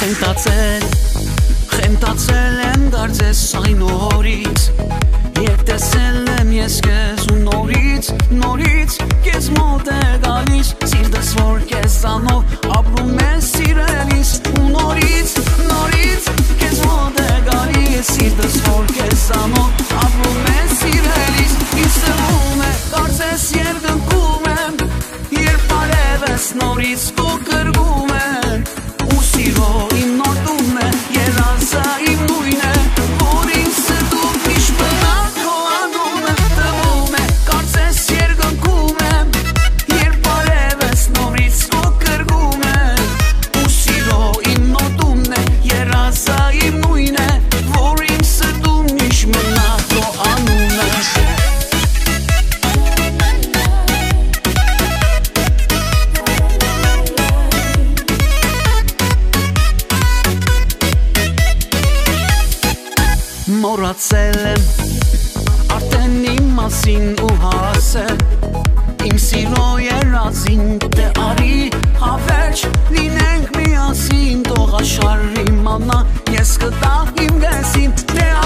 Խենտացել եմ դարձես այն օրից Երբ տեսել եմ ես կեզ ու նորից Կեզ մոտ է գալիս Սիրտս որ կեզանով ապրում է սիրելիս Ու նորից կեզ մոտ է գալիս Սիրտս որ կեզանով ապրում է սիրելիս Ինձ թվում է կարծես երկնքում եմ Երբ արևս նորից քո կրկում եմ Ու սիրո իմ նոր տունն է երազը իմ նույն է Որ ինձ սրտում միշտ մնա քո անունը Թվում է կարծես երկնքում եմ Երբ արևս նորից քո կրկում եմ Ու սիրո իմ նոր տունն է երազը իմ նույն է Որ ինձ սրտում միշտ մնա քո անունը Մոռացել եմ արդեն իմ մասին ու հասել Իմ սիրո երազին դե արի հավերջ Լինենք միասին տող աշխարհ իմանա Ես կտա իմ դեսին դե